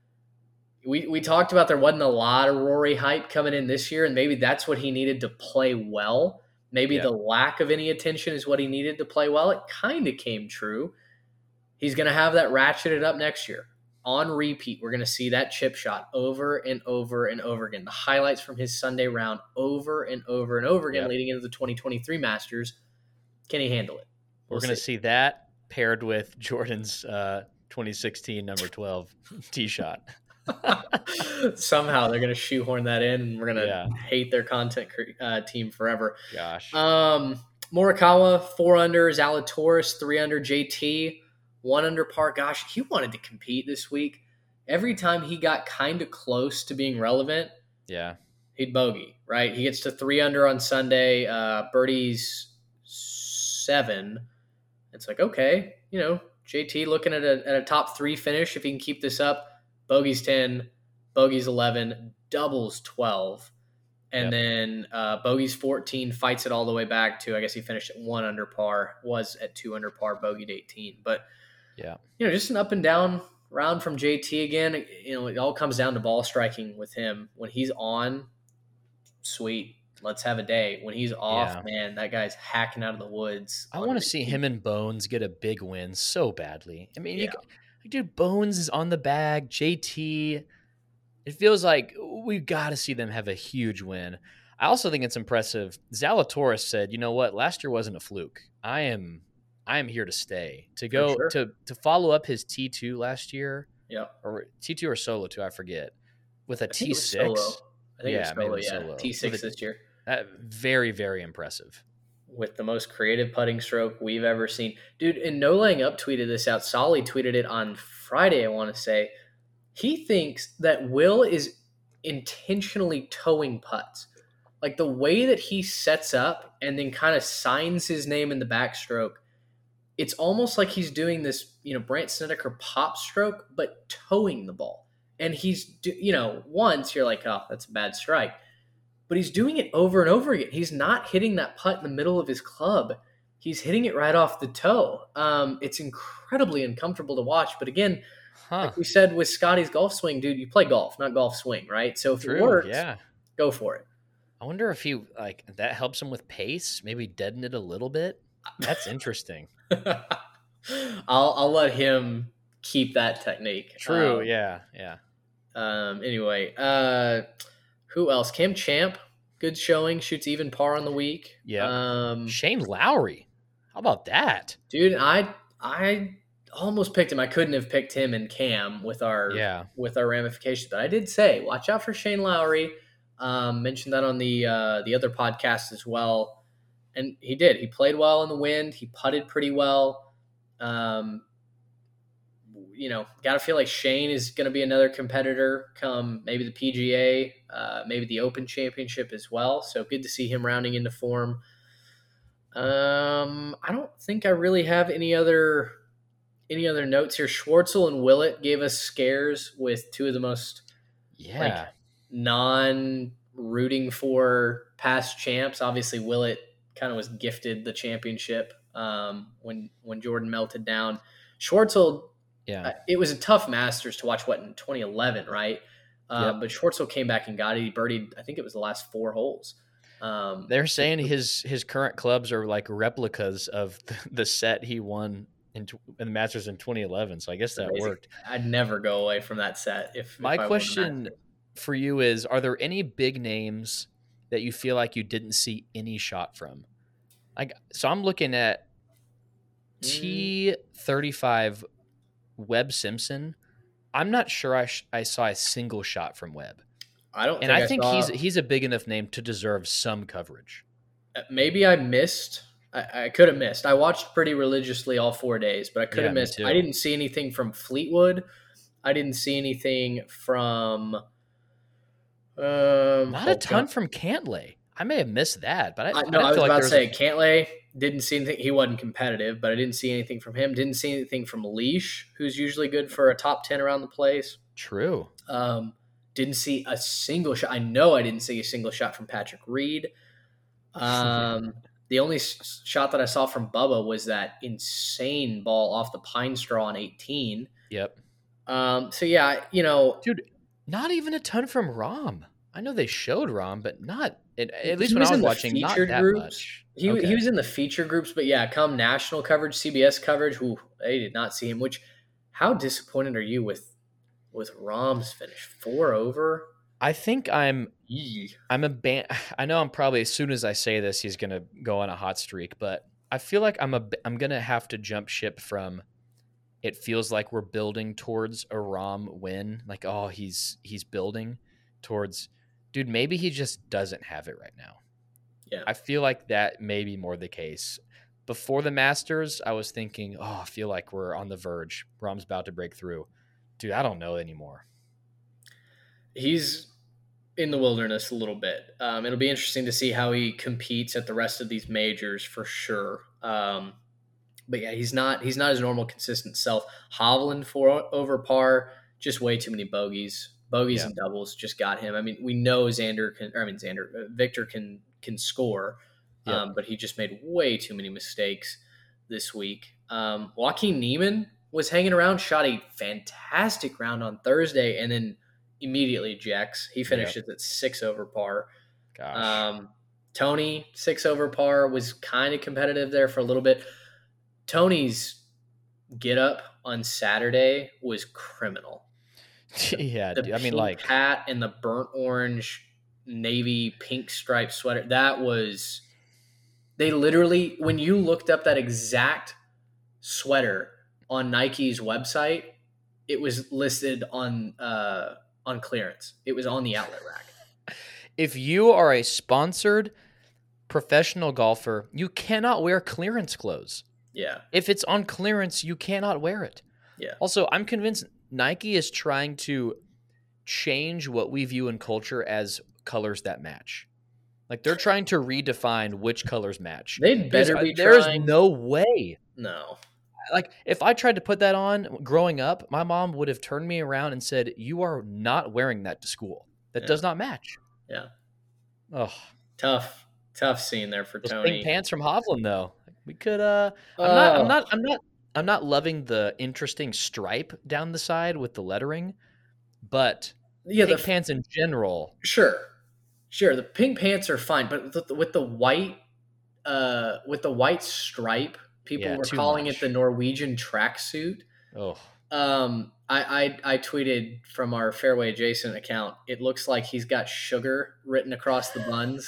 We talked about there wasn't a lot of Rory hype coming in this year, and maybe that's what he needed to play well. Maybe the lack of any attention is what he needed to play well. It kind of came true. He's going to have that ratcheted up next year. On repeat, we're going to see that chip shot over and over and over again. The highlights from his Sunday round over and over and over again leading into the 2023 Masters. Can he handle it? We're going to see that paired with Jordan's 2016 number 12 tee shot. Somehow they're going to shoehorn that in, and we're going to hate their content team forever. Gosh. Morikawa, 4 under. Zalatoris, 3 under. JT, 1 under par. Gosh, he wanted to compete this week. Every time he got kind of close to being relevant, he'd bogey, right? He gets to 3 under on Sunday. Birdie's 7. It's like, okay, JT looking at a top 3 finish if he can keep this up. Bogey's 10, bogey's 11, doubles 12. And then bogey's 14, fights it all the way back to, I guess he finished at 1 under par, was at 2 under par, bogeyed 18. But, just an up and down round from JT again. It all comes down to ball striking with him. When he's on, sweet, let's have a day. When he's off, man, that guy's hacking out of the woods. I want to see him and Bones get a big win so badly. I mean, dude, Bones is on the bag. JT, it feels like we've got to see them have a huge win. I also think it's impressive. Zalatoris said, "You know what? Last year wasn't a fluke. I am here to stay." To go to follow up his T2 last year, or T2 or solo 2, I forget, with a T6. I think it was solo. T6 this year. Very, very impressive. with the most creative putting stroke we've ever seen. Dude, and No Laying Up tweeted this out. Solly tweeted it on Friday, I want to say. He thinks that Will is intentionally towing putts. Like the way that he sets up and then kind of signs his name in the backstroke, it's almost like he's doing this, Brandt Snedeker pop stroke, but towing the ball. And once you're like, oh, that's a bad strike. But he's doing it over and over again. He's not hitting that putt in the middle of his club. He's hitting it right off the toe. It's incredibly uncomfortable to watch. But again, like we said with Scotty's golf swing, dude, you play golf, not golf swing, right? So if it works, go for it. I wonder if that helps him with pace, maybe deaden it a little bit. That's interesting. I'll let him keep that technique. True. Yeah. Anyway, who else? Cam Champ, good showing, shoots even par on the week. Yeah. Shane Lowry, how about that, dude? I almost picked him. I couldn't have picked him and Cam with our ramifications, but I did say watch out for Shane Lowry. Mentioned that on the other podcast as well. And he did. He played well in the wind. He putted pretty well. Got to feel like Shane is going to be another competitor come maybe the PGA, maybe the Open Championship as well. So good to see him rounding into form. I don't think I really have any other notes here. Schwartzel and Willett gave us scares with two of the most non-rooting for past champs. Obviously, Willett kind of was gifted the championship when Jordan melted down. Schwartzel, it was a tough Masters to watch. In 2011, right? But Schwartzel came back and got it. He birdied, I think it was the last 4 holes. They're saying his current clubs are like replicas of the set he won in the Masters in 2011. So I guess that worked. I'd never go away from that set. My question for you is, are there any big names that you feel like you didn't see any shot from? So I'm looking at T35 Webb Simpson. I'm not sure I saw a single shot from Webb. I think he's a big enough name to deserve some coverage. Maybe I missed. I could have missed. I watched pretty religiously all 4 days, but I could have missed. I didn't see anything from Fleetwood. I didn't see anything from. Not a ton from Cantlay. I may have missed that, but I was about to say Cantlay didn't see anything. He wasn't competitive, but I didn't see anything from him. Didn't see anything from Leash, who's usually good for a top 10 around the place. True. Didn't see a single shot. I know I didn't see a single shot from Patrick Reed. The only shot that I saw from Bubba was that insane ball off the pine straw on 18. Yep. Dude, not even a ton from Rahm. I know they showed Rahm, but not at least when I was watching, not that much. He was in the feature groups, but come national coverage, CBS coverage, they did not see him. How disappointed are you with Rahm's finish? 4 over? I think I'm a I know I'm probably, as soon as I say this, he's going to go on a hot streak, but I feel like I'm going to have to jump ship from, it feels like we're building towards a Rahm win. Like, oh, he's building towards, dude, maybe he just doesn't have it right now. Yeah. I feel like that may be more the case. Before the Masters, I was thinking, oh, I feel like we're on the verge. Rahm's about to break through. Dude, I don't know anymore. He's in the wilderness a little bit. It'll be interesting to see how he competes at the rest of these majors for sure. But yeah, he's not his normal consistent self. Hovland 4 over par, just way too many bogeys. And doubles just got him. I mean, we know Victor can score, but he just made way too many mistakes this week. Joaquin Niemann was hanging around, shot a fantastic round on Thursday, and then immediately ejects. He finished at 6 over par. Gosh. Tony, 6 over par, was kind of competitive there for a little bit. Tony's get up on Saturday was criminal. Yeah, the pink hat and the burnt orange navy pink striped sweater. That was, they literally, when you looked up that exact sweater on Nike's website, it was listed on clearance. It was on the outlet rack. If you are a sponsored professional golfer, you cannot wear clearance clothes. Yeah. If it's on clearance, you cannot wear it. Yeah. Also, I'm convinced Nike is trying to change what we view in culture as colors that match. Like they're trying to redefine which colors match. They'd better be There's trying. no way. No. Like if I tried to put that on growing up, my mom would have turned me around and said, "You are not wearing that to school. That does not match." Yeah. Oh, Tough scene there for those Tony. pink pants from Hovland though. We could I'm not loving the interesting stripe down the side with the lettering, but Yeah, pink pants in general. Sure. The pink pants are fine, but with the white stripe, people were calling it the Norwegian tracksuit. Oh. I tweeted from our Fairway Adjacent account. It looks like he's got sugar written across the buns.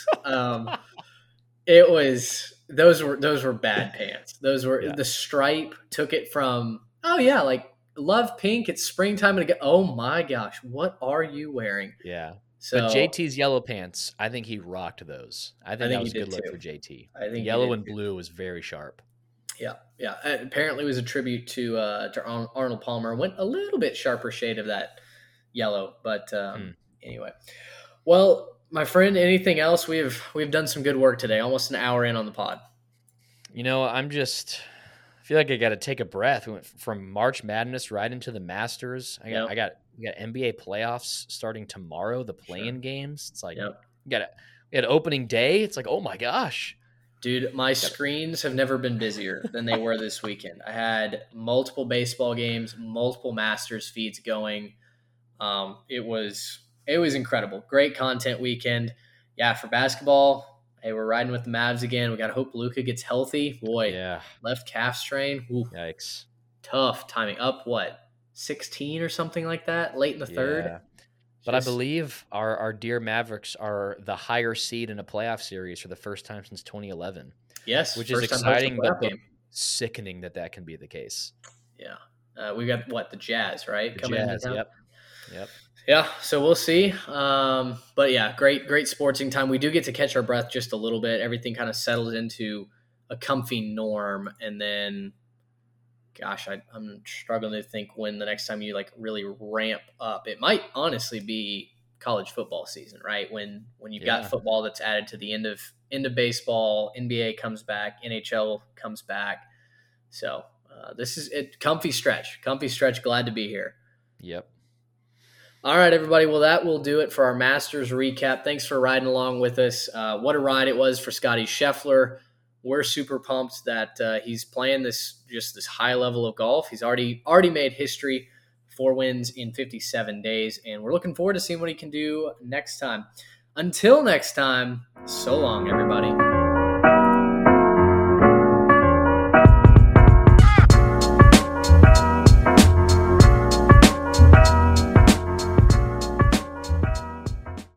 Those were bad pants. Those were the stripe took it from like love pink. It's springtime and oh my gosh, what are you wearing? Yeah. So, but JT's yellow pants, I think he rocked those. I think that was a good look for JT. I think yellow and blue was very sharp. Yeah. Apparently, it was a tribute to Arnold Palmer. Went a little bit sharper shade of that yellow, but anyway. Well, my friend, anything else? We've done some good work today. Almost an hour in on the pod. I feel like I got to take a breath. We went from March Madness right into the Masters. We got NBA playoffs starting tomorrow. The play-in games. It's like we had opening day. It's like, oh my gosh. Dude, my screens have never been busier than they were this weekend. I had multiple baseball games, multiple Masters feeds going. It was incredible. Great content weekend. Yeah, for basketball, hey, we're riding with the Mavs again. We got to hope Luka gets healthy. Boy, left calf strain. Ooh, yikes. Tough timing. Up, 16 or something like that, late in the third? But I believe our dear Mavericks are the higher seed in a playoff series for the first time since 2011. Yes. Which is exciting, but sickening that can be the case. Yeah. We got, the Jazz, right? The Jazz, yep. Yeah, so we'll see. But yeah, great sporting time. We do get to catch our breath just a little bit. Everything kind of settles into a comfy norm. And then, gosh, I'm struggling to think when the next time you really ramp up. It might honestly be college football season, right? When you've got football that's added to the end of baseball, NBA comes back, NHL comes back. So this is a comfy stretch. Glad to be here. Yep. All right, everybody. Well, that will do it for our Masters recap. Thanks for riding along with us. What a ride it was for Scotty Scheffler. We're super pumped that he's playing this high level of golf. He's already made history, 4 wins in 57 days, and we're looking forward to seeing what he can do next time. Until next time, so long, everybody.